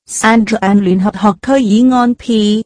San Juan 聯合學區議案 P.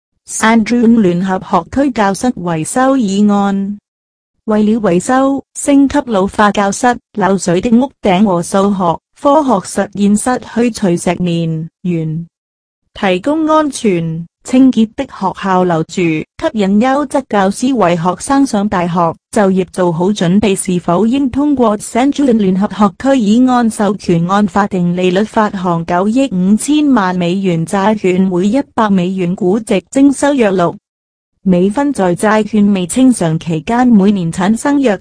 San Juan 聯合學區教室維修議案。為了維修、升級老化教室、漏水的屋頂和數學、科學實驗室去除石棉、鉛，提供安全、清潔的學校留住，吸引優質教師為學生上大學、就業做好準備。是否應通過 San Juan 聯合學區議案授權按法定利率發行9億5千萬美元債券，每100美元估值徵收約6美分，在債券未清償期間每年產生約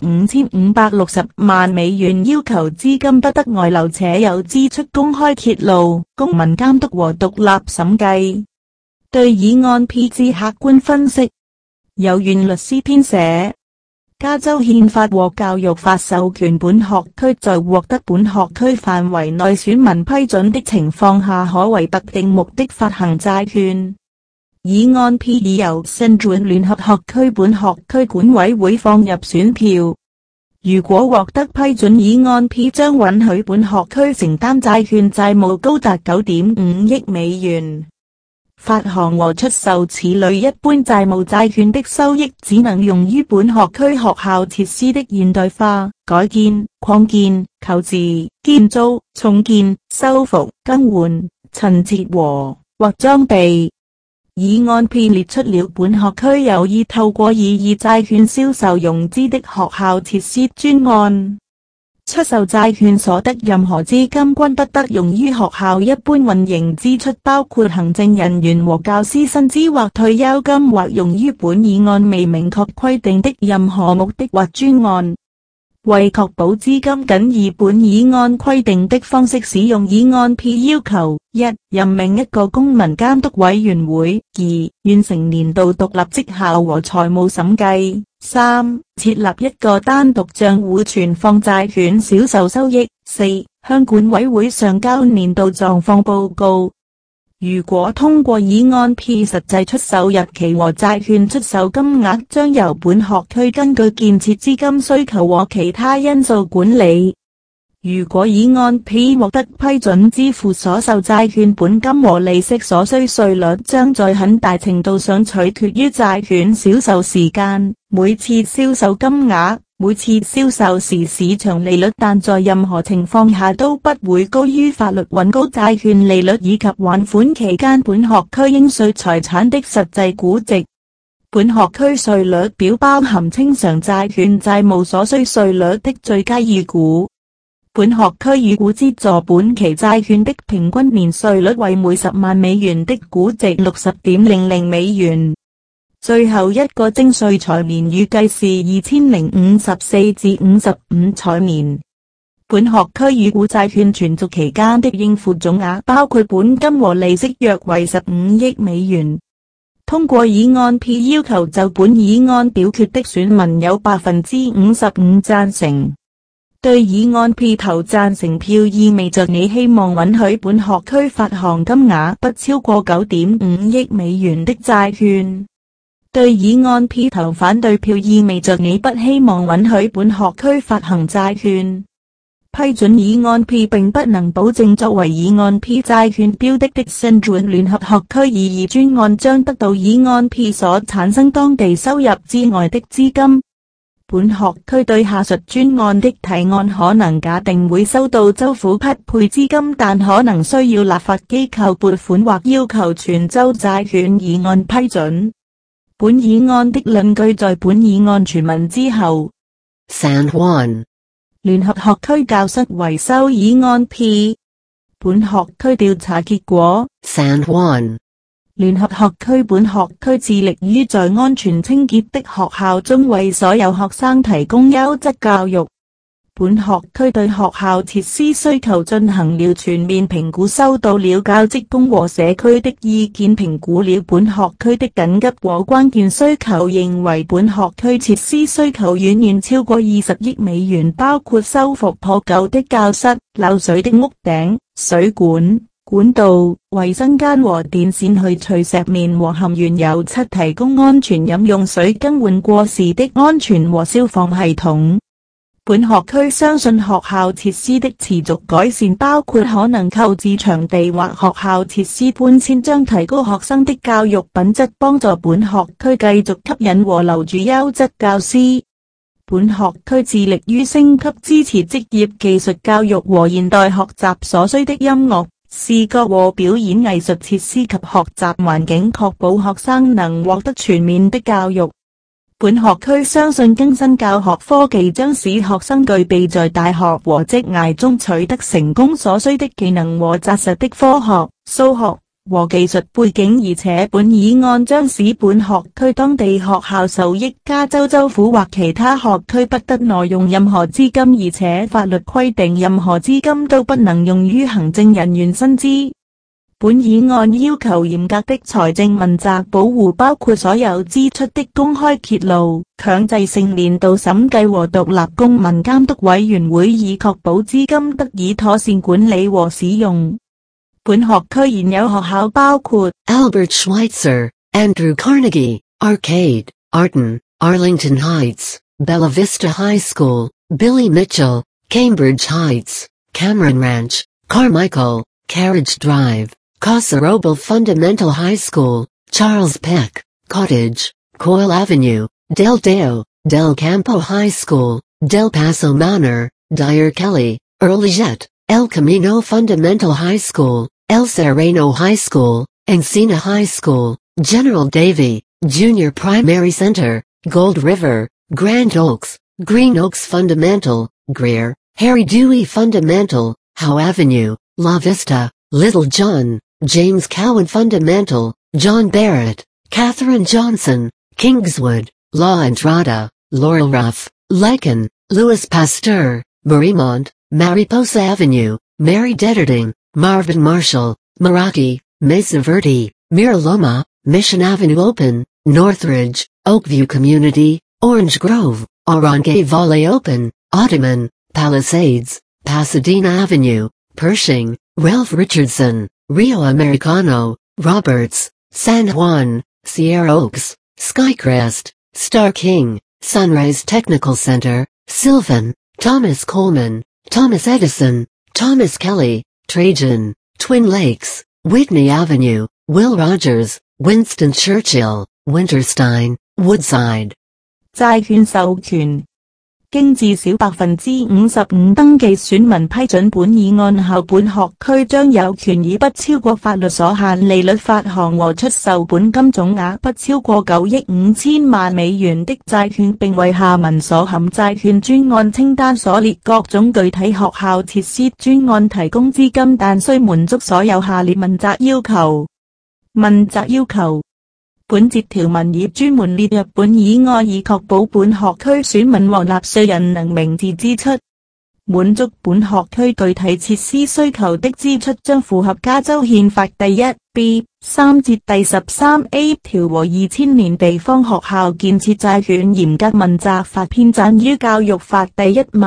5560萬美元，要求資金不得外流且有支出公開揭露，公民監督和獨立審計。對議案 P 之客觀分析，有院律師編寫。加州憲法和教育法授權本學區在獲得本學區範圍內選民批准的情況下，可為特定目的發行債券。議案 P 已由 San Juan 聯合學區本學區管委會放入選票。如果獲得批准，議案 P 將允許本學區承擔債券債務高達9.5億美元。發行和出售此類一般債務債券的收益只能用於本學區學校設施的現代化、改建、擴建、購置、建造、重建、修復、更換、陳設或裝備。議案 P 列出了本學區有意透過擬議債券銷售融資的學校設施專案。出售債券所得任何資金均不得用於學校一般運營支出，包括行政人員和教師薪資或退休金，或用於本議案未明確規定的任何目的或專案。為確保資金僅以本議案規定的方式使用，議案 P 要求：1. 任命一個公民監督委員會； 2. 完成年度獨立績效和財務審計； 3. 設立一個單獨賬戶存放債券銷售收益； 4. 向管委會上交年度狀況報告。如果通過議案 P， 實際出售日期和債券出售金額將由本學區根據建設資金需求和其他因素管理。如果議案 P 獲得批准，支付所售債券本金和利息所需稅率將在很大程度上取決於債券銷售時間、每次銷售金額、每次銷售時市場利率，但在任何情況下都不會高於法律允許債券利率以及還款期間本學區應稅財產的實際估值。本學區稅率表包含清償債券債務所需稅率的最佳預估。本學區預估資助本期債券的平均年稅率為每10萬美元的估值 60.00 美元。最後一個徵稅財年預計是2054至55財年。本學區預估債券存續期間的應付總額包括本金和利息約為15億美元。通過議案 P 要求就本議案表決的選民有 55% 贊成。對議案 P 投贊成票意味着你希望允許本學區發行金額不超過9.5億美元的債券。對議案 P 投反對票意味着你不希望允許本學區發行債券。批准議案 P 並不能保證作為議案 P 債券標的的 San Juan 聯合學區擬議專案將得到議案 P 所產生當地收入之外的資金。本學區對下述專案的提案可能假定會收到州府匹配資金，但可能需要立法機構撥款或要求全州債券議案批准。本議案的論據在本議案全文之後。 San Juan 聯合學區教室維修議案 P。本學區調查結果。 San Juan 聯合學區本學區致力於在安全清潔的學校中為所有學生提供優質教育。本學區對學校設施需求進行了全面評估，收到了教職工和社區的意見，評估了本學區的緊急和關鍵需求，認為本學區設施需求遠遠超過20億美元，包括修復破舊的教室、漏水的屋頂、水管、管道、衛生間和電線，去除石棉和含鉛油漆，提供安全飲用水，更換過時的安全和消防系統。 本學區相信學校設施的持續改善，包括可能購置場地或學校設施搬遷，將提高學生的教育品質，幫助本學區繼續吸引和留住優質教師。本學區致力於升級支持職業技術教育和現代學習所需的音樂、視覺和表演藝術設施及學習環境，確保學生能獲得全面的教育。本學區相信更新教學科技將使學生具備在大學和職涯中取得成功所需的技能和紮實的科學、數學和技術背景，而且本議案將使本學區當地學校受益。加州州府或其他學區不得挪用任何資金，而且法律規定任何資金都不能用於行政人員薪資。本議案要求嚴格的財政問責保護，包括所有支出的公開揭露、強制性年度審計和獨立公民監督委員會，以確保資金得以妥善管理和使用。本學區現有學校包括 Albert Schweitzer, Andrew Carnegie, Arcade, Arton, Arlington Heights, Bella Vista High School, Billy Mitchell, Cambridge Heights, Cameron Ranch, Carmichael, Carriage Drive, Casa Roble Fundamental High School, Charles Peck, Cottage, Coyle Avenue, Del Deo, Del Campo High School, Del Paso Manor, Dyer Kelly, Earlyjet, El Camino Fundamental High School, El Sereno High School, Encina High School, General Davie, Junior Primary Center, Gold River, Grand Oaks, Green Oaks Fundamental, Greer, Harry Dewey Fundamental, Howe Avenue, La Vista, Little John, James Cowan Fundamental, John Barrett, Catherine Johnson, Kingswood, La Entrada, Laurel Ruff, Lycan, Louis Pasteur, Mariemont, Mariposa Avenue, Mary Dederding, Marvin Marshall, Meraki, Mesa Verde, Mira Loma, Mission Avenue Open, Northridge, Oakview Community, Orange Grove, Oronge Valley Open, Ottoman, Palisades, Pasadena Avenue, Pershing, Ralph Richardson, Rio Americano, Roberts, San Juan, Sierra Oaks, Skycrest, Star King, Sunrise Technical Center, Sylvan, Thomas Coleman, Thomas Edison, Thomas Kelly, Trajan, Twin Lakes, Whitney Avenue, Will Rogers, Winston Churchill, Winterstein, Woodside。 債券授權經至少 55% 登記選民批准本議案後，本學區將有權以不超過法律所限利率發行和出售本金總額不超過9億5千萬美元的債券，並為下文所含債券專案清單所列各種具體學校設施專案提供資金，但須滿足所有下列問責要求。問責要求：本節條文已專門列入本議案，以確保本學區選民和納稅人能明智支出。滿足本學區具體設施需求的支出將符合加州憲法第 1B3 節第 13A 條和2000年地方學校建設債券嚴格問責法編撰於教育法第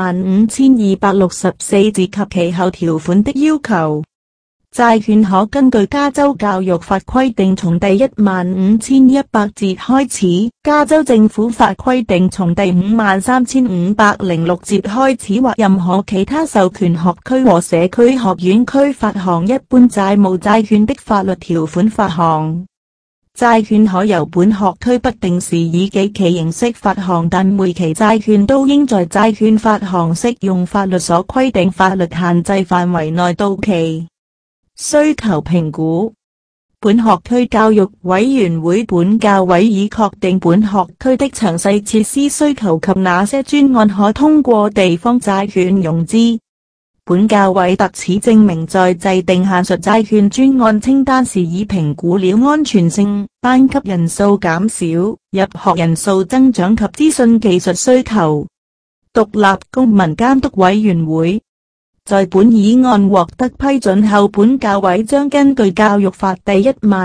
15264節及其後條款的要求。債券可根據加州教育法規定從第15100節開始，加州政府法規定從第53506節開始，或任何其他授權學區和社區學院區發行一般債務債券的法律條款發行。債券可由本學區不定時以幾期形式發行，但每期債券都應在債券發行適用法律所規定法律限制範圍內到期。需求評估：本學區教育委員會本教委已確定本學區的詳細設施需求及哪些專案可通過地方債券融資。本教委特此證明在制定下述債券專案清單時已評估了安全性、班級人數減少、入學人數增長及資訊技術需求。獨立公民監督委員會在本議案獲得批准後，本教委將根據教育法第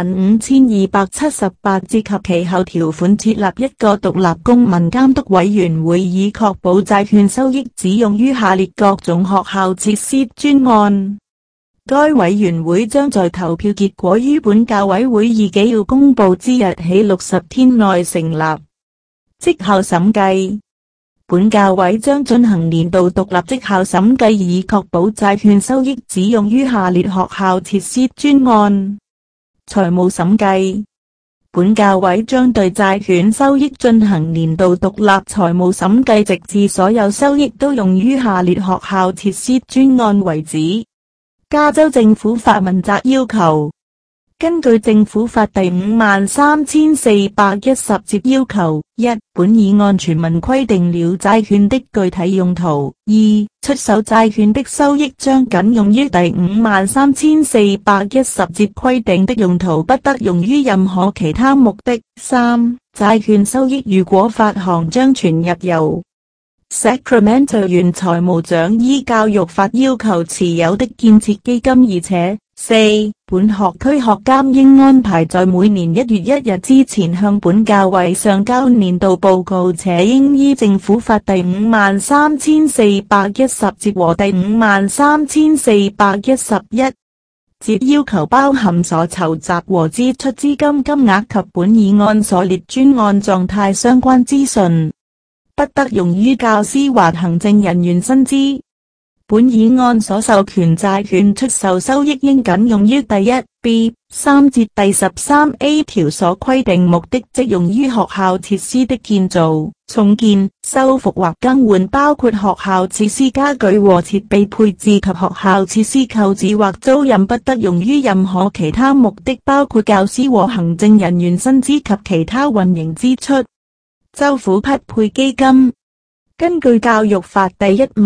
15278節及其後條款設立一個獨立公民監督委員會，以確保債券收益只用於下列各種學校設施專案。該委員會將在投票結果於本教委會議紀要公佈之日起60天內成立。績效審計： 本教委將進行年度獨立績效審計，以確保債券收益只用於下列學校設施專案。財務審計。本教委將對債券收益進行年度獨立財務審計，直至所有收益都用於下列學校設施專案為止。加州政府法問責要求。根據政府法第53410節要求，1. 本議案全文規定了債券的具體用途。2. 出售債券的收益將僅用於第53410節規定的用途，不得用於任何其他目的。3. 債券收益如果發行將全入由 Sacramento 縣財務長依教育法要求持有的建設基金，而且4. 本學區學監應安排在每年1月1日之前向本教委上交年度報告，且應依政府法第53410節和第53411節要求包含所籌集和支出資金金額及本議案所列專案狀態相關資訊，不得用於教師或行政人員薪資。本議案所授權債券出售收益應僅用於第 1B3 節第 13A 條所規定目的，即用於學校設施的建造、重建、修復或更換，包括學校設施家具和設備配置及學校設施購置或租賃，不得用於任何其他目的，包括教師和行政人員薪資及其他運營支出。州府匹配基金。根據教育法第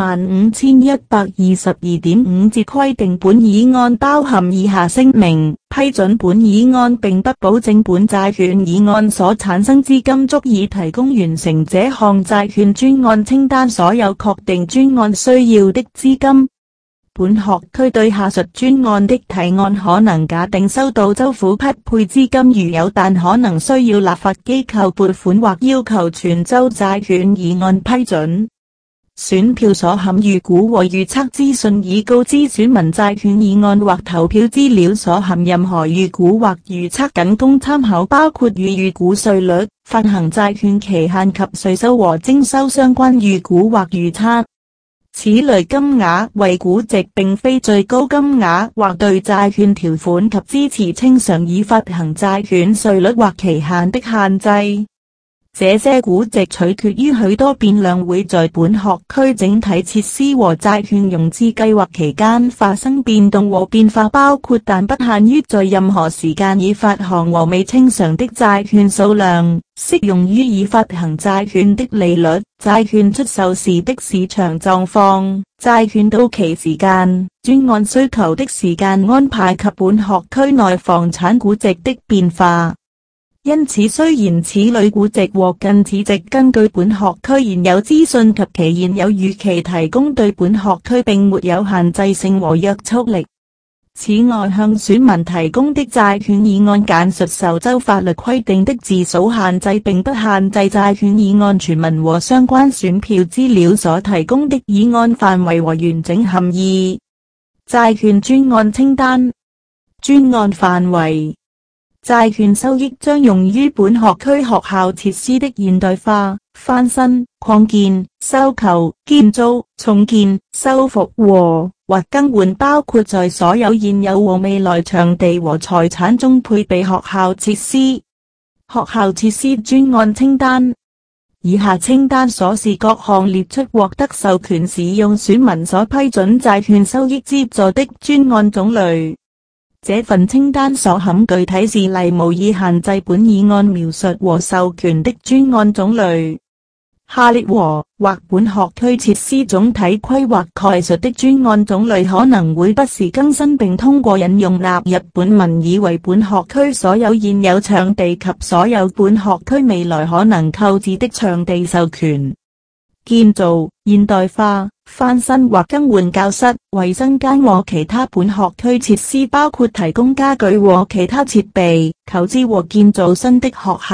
15122.5節規定，本議案包含以下聲明：批准本議案並不保證本債券議案所產生資金足以提供完成這項債券專案清單所有確定專案需要的資金。本學區對下述專案的提案可能假定收到州府匹配資金，如有，但可能需要立法機構撥款或要求全州債券議案批准。選票所含預估和預測資訊已告知選民，債券議案或投票資料所含任何預估或預測僅供參考，包括與預估稅率、發行債券期限及稅收和徵收相關預估或預測。此類金額為估值，並非最高金額，或對債券條款及支持清償已發行債券稅率或期限的限制。這些估值取決於許多變量，會在本學區整體設施和債券融資計劃期間發生變動和變化，包括但不限於在任何時間已發行和未清償的債券數量，適用於已發行債券的利率、債券出售時的市場狀況、債券到期時間、專案需求的時間安排及本學區內房產估值的變化。因此，雖然此類估值和近似值根據本學區現有資訊及其現有預期提供，對本學區並沒有限制性和約束力。此外，向選民提供的債券議案簡述受州法律規定的字數限制，並不限制債券議案全文和相關選票資料所提供的議案範圍和完整含義。債券專案清單。專案範圍。債券收益將用於本學區學校設施的現代化、翻新、擴建、收購、建造、重建、修復或更換，包括在所有現有和未來場地和財產中配備學校設施。學校設施專案清單。以下清單所示各項列出獲得授權使用選民所批准債券收益資助的專案種類。這份清單所含具體事例無意限制本議案描述和授權的專案種類。下列或本學區設施總體規劃概述的專案種類可能會不時更新，並通過引用納入本文議為本學區所有現有場地及所有本學區未來可能購置的場地授權。建造、現代化、翻新或更換教室、衛生間和其他本學區設施，包括提供家具和其他設備，購置和建造新的學校、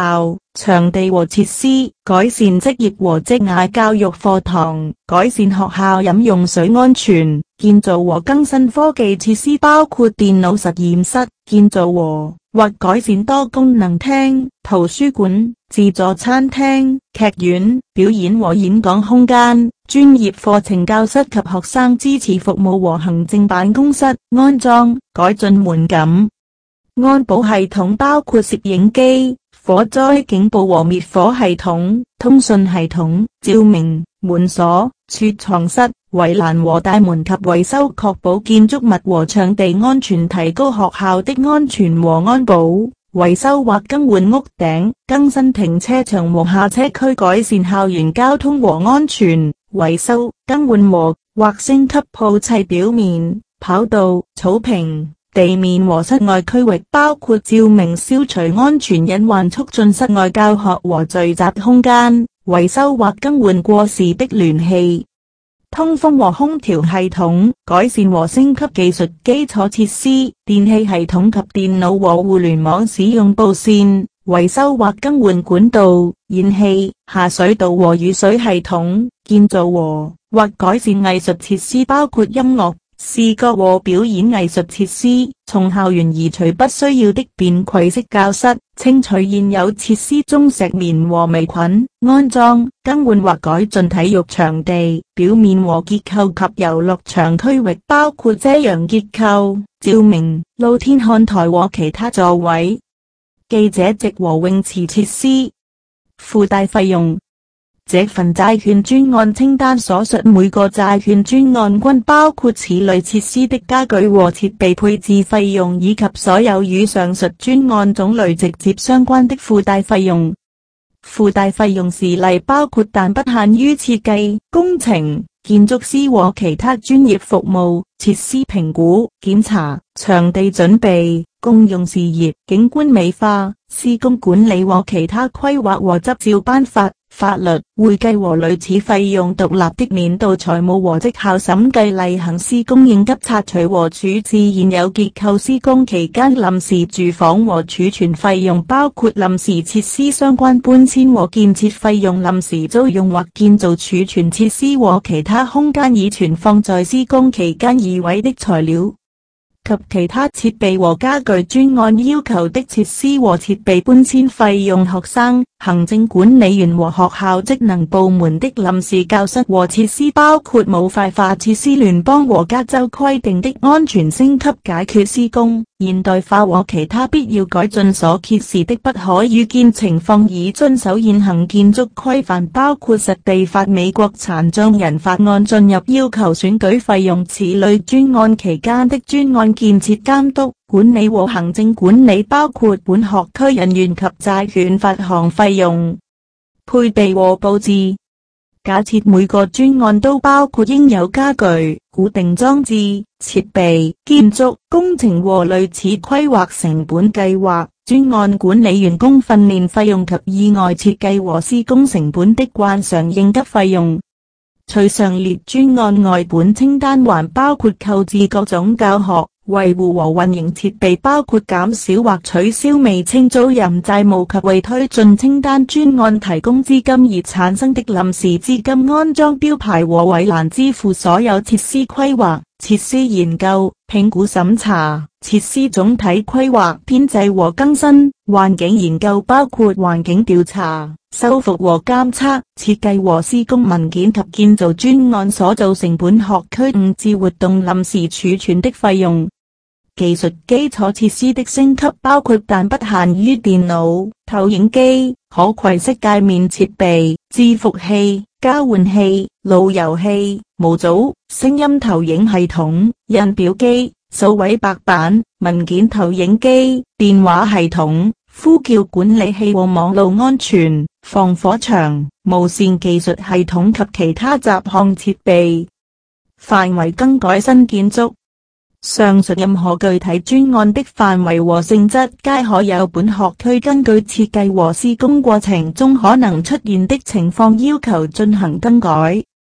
場地和設施，改善職業和職涯教育課堂，改善學校飲用水安全，建造和更新科技設施包括電腦實驗室，建造或改善多功能廳、圖書館、自助餐廳、劇院、表演和演講空間、專業課程教室及學生支持服務和行政辦公室，安裝、改進門禁安保系統包括攝影機、火災警報和滅火系統、通訊系統、照明、門鎖、儲藏室、圍欄和大門及維修，確保建築物和場地安全，提高學校的安全和安保。維修或更換屋頂、更新停車場和下車區，改善校園交通和安全。維修、更換或升級鋪砌表面、跑道、草坪、地面和室外區域，包括照明、消除安全隱患，促進室外教學和聚集空間。維修或更換過時的暖氣、通風和空調系統，改善和升級技術基礎設施、電氣系統及電腦和互聯網使用布線。維修或更換管道、燃氣、下水道和雨水系統。建造或改善藝術設施，包括音樂、視覺和表演藝術設施。從校園移除不需要的便攜式教室，清除現有設施中石棉和微菌。安裝、更換或改進體育場地表面和結構及遊樂場區域，包括遮陽結構、照明、露天看台和其他座位、記者席和泳池設施。附帶費用。這份債券專案清單所述每個債券專案均包括此類設施的家具和設備配置費用，以及所有與上述專案種類直接相關的附帶費用。附帶費用事例包括但不限於設計、工程、建築師和其他專業服務、設施評估、檢查、場地準備、公用事業、景觀美化、施工管理和其他規劃和執照頒發、法律、會計和類似費用。獨立的年度財務和績效審計例行施工應急拆除和處置現有結構施工期間臨時住房和儲存費用，包括臨時設施相關搬遷和建設費用、臨時租用或建造儲存設施和其他空間以存放在施工期間移位的材料及其他設備和家具專案要求的設施和設備搬遷費用。學生、行政管理員和學校職能部門的臨時教室和設施，包括模塊化設施、聯邦和加州規定的安全升級解決施工、現代化和其他必要改進所揭示的不可預見情況，以遵守現行建築規範，包括實地法、美國殘障人法案進入要求選舉費用。此類專案期間的專案建設監督、管理和行政管理，包括本學區人員及債券發行費用、配備和佈置。假設每個專案都包括應有家具、固定裝置、設備、建築工程和類似規劃成本計劃、專案管理員工訓練費用及意外設計和施工成本的慣常應急費用。除上列專案外，本清單還包括購置各種教學、維護和運營設備，包括減少或取消未清租賃債務及為推進清單專案提供資金而產生的臨時資金，安裝標牌和圍欄，支付所有設施規劃、設施研究、評估審查、設施總體規劃、編製和更新、環境研究，包括環境調查、修復和監測、設計和施工文件及建造專案所造成本學區誤置活動臨時儲存的費用。技術基礎設施的升級包括但不限於電腦、投影機、可攜式界面設備、伺服器、交換器、路由器、模組、聲音投影系統、印表機、數位白板、文件投影機、電話系統、呼叫管理器和網路安全、防火牆、無線技術系統及其他雜項設備。範圍更改新建築。上述任何具體專案的範圍和性質，皆可由本學區根據設計和施工過程中可能出現的情況要求進行更改。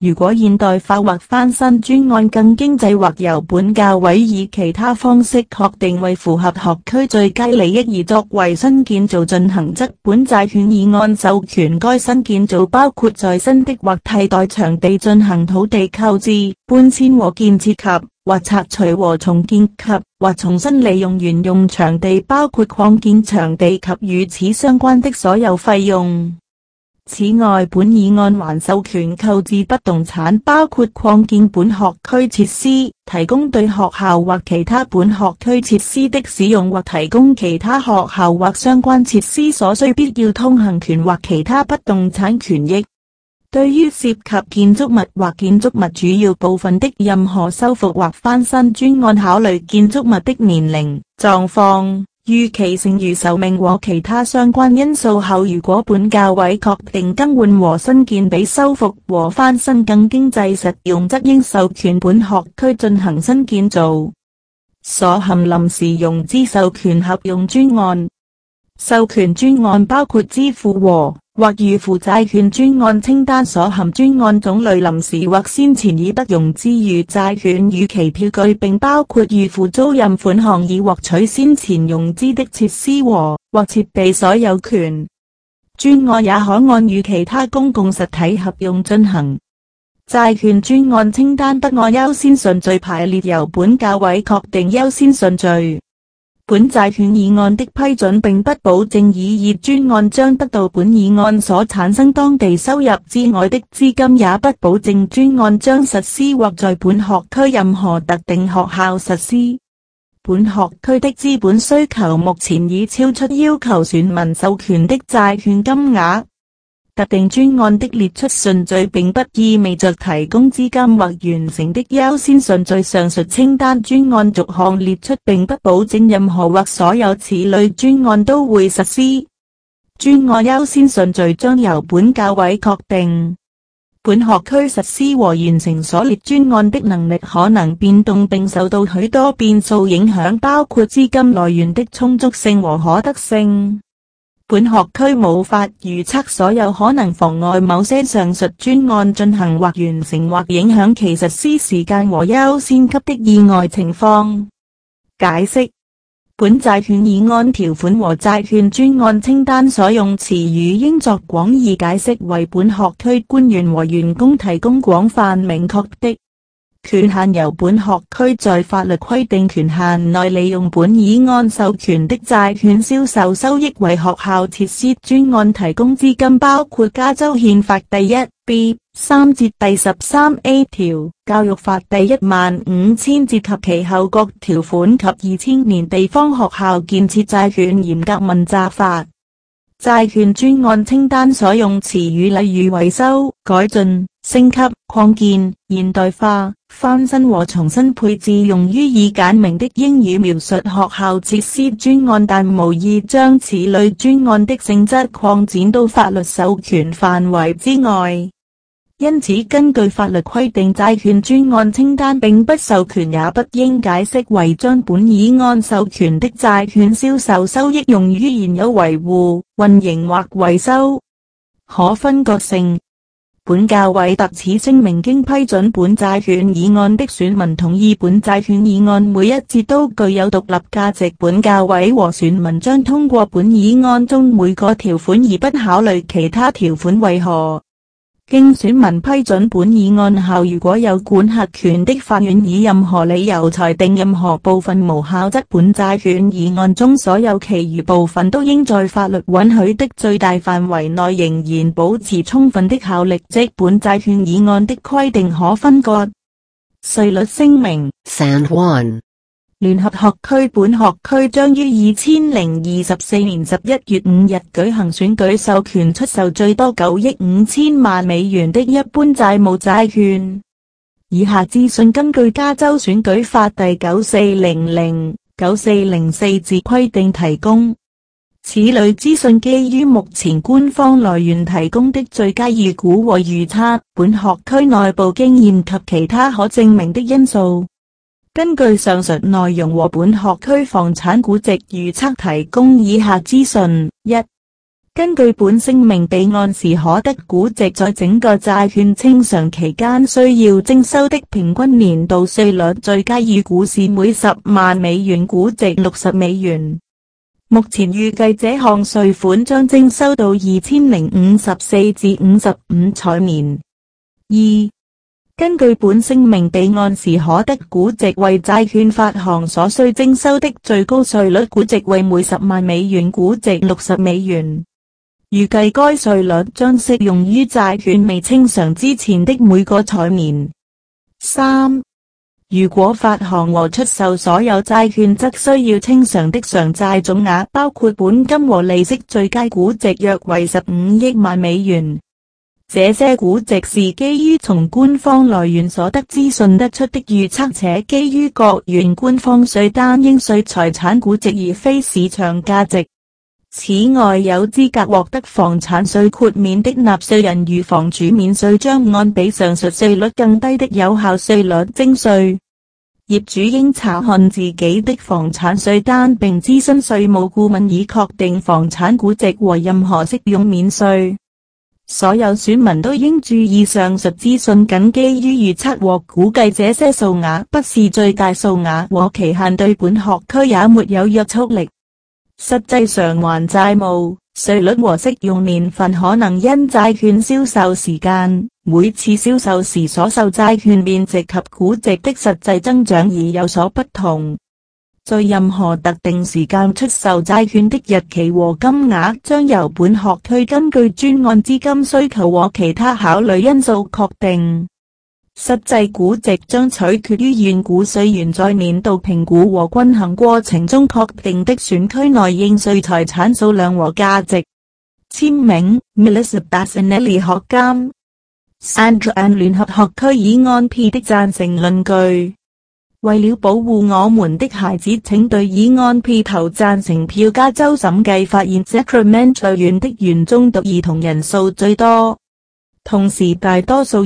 如果現代化或翻新專案更經濟或由本教委以其他方式確定為符合學區最佳利益而作為新建造進行，則本債權議案授權該新建造包括在新的或替代場地進行土地購置、搬遷和建設及或拆除和重建及或重新利用原用場地，包括擴建場地及與此相關的所有費用。此外，本議案還授權購置不動產，包括擴建本學區設施、提供對學校或其他本學區設施的使用，或提供其他學校或相關設施所需必要通行權或其他不動產權益。對於涉及建築物或建築物主要部分的任何修復或翻新專案，考慮建築物的年齡、狀況、預期剩餘壽命和其他相關因素後，如果本教委確定更換和新建比修復和翻新更經濟實用，則應授權本學區進行新建造。所含臨時融資授權合用專案，授權專案包括支付和或預付債券專案清單，所含專案種類臨時或先前已得融資預債券與其票據，並包括預付租賃款項以獲取先前融資的設施和或設備所有權。專案也可按與其他公共實體合用進行。債券專案清單不按優先順序排列，由本教委確定優先順序。本債券議案的批准並不保證擬議專案將得到本議案所產生當地收入之外的資金，也不保證專案將實施或在本學區任何特定學校實施。本學區的資本需求目前已超出要求選民授權的債券金額。特定專案的列出順序並不意味着提供資金或完成的優先順序。上述清單專案逐項列出，並不保證任何或所有此類專案都會實施。專案優先順序將由本教委確定。本學區實施和完成所列專案的能力可能變動，並受到許多變數影響，包括資金來源的充足性和可得性。本學區無法預測所有可能妨礙某些上述專案進行或完成或影響其實施時間和優先級的意外情況。解釋：本債券議案條款和債券專案清單所用詞語應作廣義解釋，為本學區官員和員工提供廣泛明確的權限，由本學區在法律規定權限內利用本議案授權的債券銷售收益為學校設施專案提供資金，包括加州憲法第 1B3 節第 13A 條、教育法第15000節及其後各條款及2000年地方學校建設債券嚴格問責法。債券專案清單所用詞語例如維修、改進、升級、擴建、現代化、翻新和重新配置，用於以簡明的英語描述學校設施專案，但無意將此類專案的性質擴展到法律授權範圍之外。因此，根據法律規定，債券專案清單並不授權也不應解釋為將本議案授權的債券銷售收益用於現有維護、運營或維修。可分割性。本教委特此聲明，經批准本債券議案的選民同意本債券議案每一節都具有獨立價值。本教委和選民將通過本議案中每個條款而不考慮其他條款。為何？經選民批准本議案後，如果有管轄權的法院以任何理由裁定任何部分無效，則本債券議案中所有其餘部分都應在法律允許的最大範圍內仍然保持充分的效力，即本債券議案的規定可分割。稅率聲明。 San Juan 聯合學區本學區將於2024年11月5日舉行選舉，授權出售最多9億5千萬美元的一般債務債券。以下資訊根據加州選舉法第9400、9404字規定提供。此類資訊基於目前官方來源提供的最佳預估和預測，本學區內部經驗及其他可證明的因素。根據上述內容和本學區房產估值預測提供以下資訊：一、 根據本聲明，備案時可得估值在整個債券清償期間需要徵收的平均年度稅率最佳預估是每10萬美元估值60美元。目前預計這項稅款將徵收到2054至55財年。2. 根據本聲明，備案時可得估值為債券發行所需徵收的最高稅率估值為每10萬美元估值60美元。預計該稅率將適用於債券未清償之前的每個財年。3. 如果發行和出售所有債券，則需要清償的償債總額包括本金和利息最佳估值約為15億萬美元。這些估值是基於從官方來源所得資訊得出的預測，且基於各縣官方稅單應稅財產估值而非市場價值。此外，有資格獲得房產稅豁免的納稅人如房主免稅將按比上述稅率更低的有效稅率徵稅。業主應查看自己的房產稅單並諮詢稅務顧問以確定房產估值和任何適用免稅。所有選民都應注意上述資訊僅基於預測和估計，這些數額不是最大數額和期限對本學區也沒有約束力。實際償還債務、稅率和適用年份可能因債券銷售時間、每次銷售時所售債券面值及估值的實際增長而有所不同。在任何特定時間出售債券的日期和金額將由本學區根據專案資金需求和其他考慮因素確定。實際估值將取決於縣估稅員在年度評估和均衡過程中確定的選區內應稅財產數量和價值。簽名 Melissa Bassanelli 學監 Sandra Ann 聯合學區議案 P 的贊成論據。為了保護我們的孩子，請對議案 P 投贊成票。加州審計發現 Sacramento 縣的原中讀兒童人數最多。同時，大多數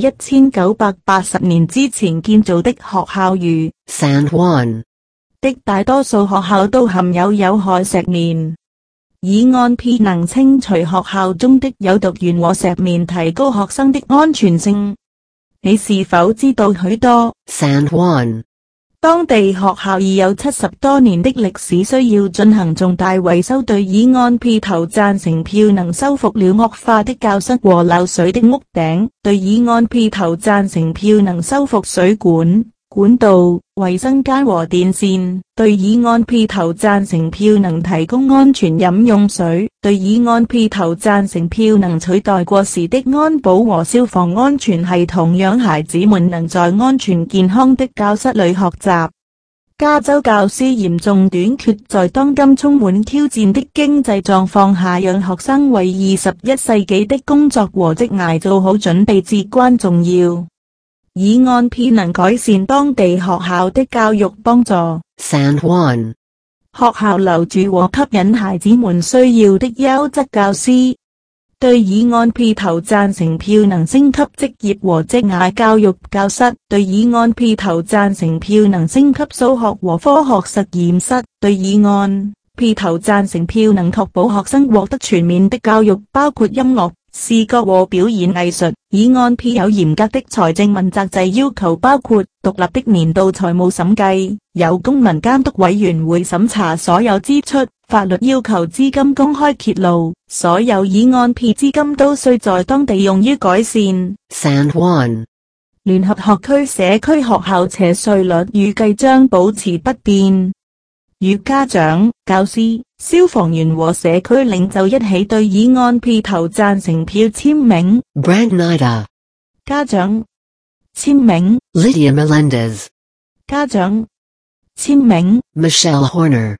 1980年之前建造的學校如 San Juan 的大多數學校都含有害石棉。議案 P 能清除學校中的有毒源和石棉，提高學生的安全性。你是否知道許多 San Juan 當地學校已有70多年的歷史，需要進行重大維修？對議案 P 投贊成票能修復了惡化的教室和漏水的屋頂。對議案 P 投贊成票能修復水管、管道、衛生間和電線。對議案 P 投贊成票能提供安全飲用水。對議案 P 投贊成票能取代過時的安保和消防安全系統，讓孩子們能在安全健康的教室裏學習。加州教師嚴重短缺，在當今充滿挑戰的經濟狀況下，讓學生為21世紀的工作和職涯做好準備至關重要。議案 P 能改善當地學校的教育，幫助 San Juan 學校留住和吸引孩子們需要的優質教師。對議案 P 投贊成票能升級職業和職涯教育教室。對議案 P 投贊成票能升級數學和科學實驗室。對議案 P 投贊成票能確保學生獲得全面的教育，包括音樂、視覺和表演藝術。議案 P 有嚴格的財政問責制要求，包括獨立的年度財務審計，由公民監督委員會審查所有支出。法律要求資金公開揭露，所有議案 P 資金都需在當地用於改善 San Juan 聯合學區社區學校且稅率預計將保持不變。與家長、教師、消防員和社區領袖一起對議案 P 投贊成票。簽名 Brent Nida 家長。簽名 Lydia Melendez 家長。簽名 Michelle Horner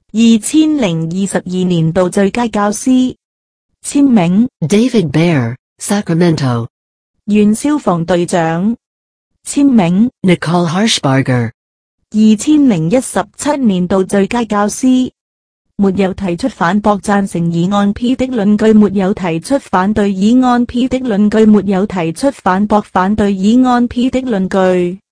2022年度最佳教師。簽名 David Bear Sacramento 縣消防隊長。簽名 Nicole Harshbarger 2017年度最佳教師。沒有提出反駁贊成議案 P 的論據，沒有提出反對議案 P 的論據，沒有提出反駁反對議案 P 的論據。